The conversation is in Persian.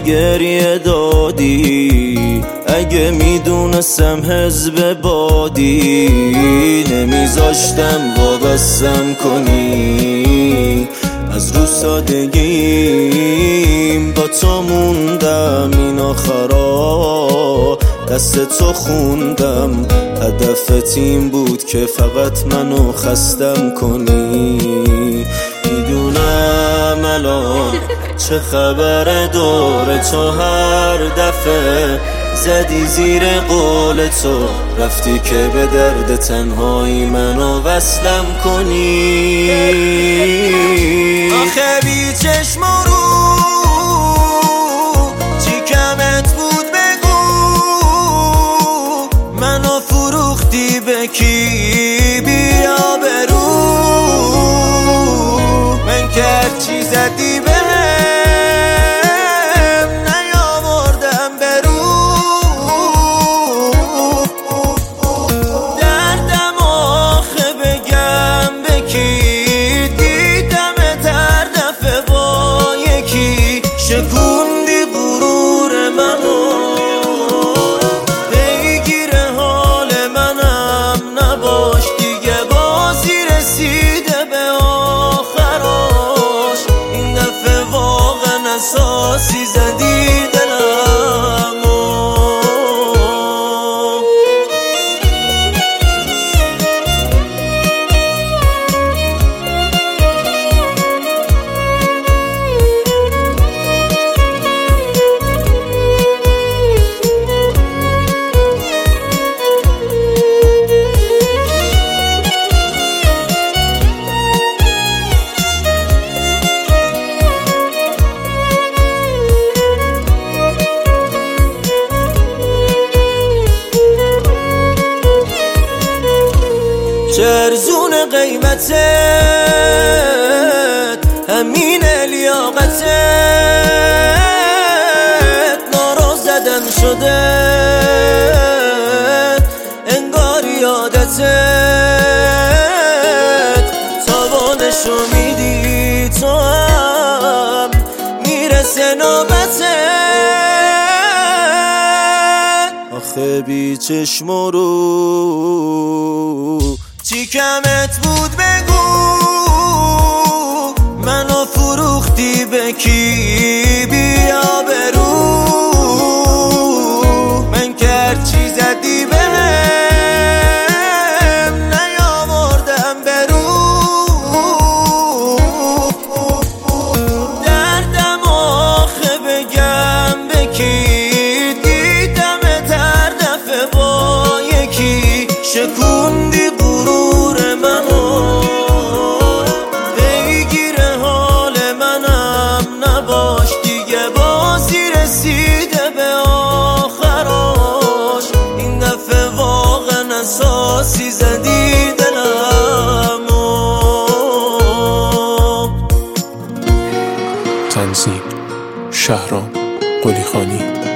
گریه دادی. اگه میدونستم حزب بادی نمیذاشتم وابستم کنی. از رو سادگیم با تو موندم این آخرا، دست تو خوندم. هدف تیم بود که فقط منو خستم کنی. میدونم الان چه خبر دور تو، هر دفعه زدی زیر قول تو، رفتی که به درد تنهایی منو وصلم کنی. آخه بی چشم رو چی کمت بود بگو، منو فروختی به کی بیا برو. من که هرچی زدی بهم نیاوردم برو. دردم آخه بگم به کی، دیدمت هر دفعه با یکی. شکوندی غرور منو، پیگیر حال منم نباش دیگه. بازی رسیده به آخراش، این دفعه واقعا اساسی زدی دلمو. چرزون قیمتت همین لیاقتت، نارو زدن شده انگار یادتت. تاوانشو میدی تو هم میرسه نوبتت. آخه بی چشم رو چی کمت بود بگو، منو فروختی به کی بیا برو. من که هرچی زدی بهم نیاوردم برو. دردم آخه بگم به کی، دیدمت هر دفعه با یکی. شکوندی غرور منو، پیگیر حال منم نباش دیگه. بازی رسیده به آخراش، این دفعه واقعا اساسی زدی دلمو. تنظیم شهرام قلیخانی.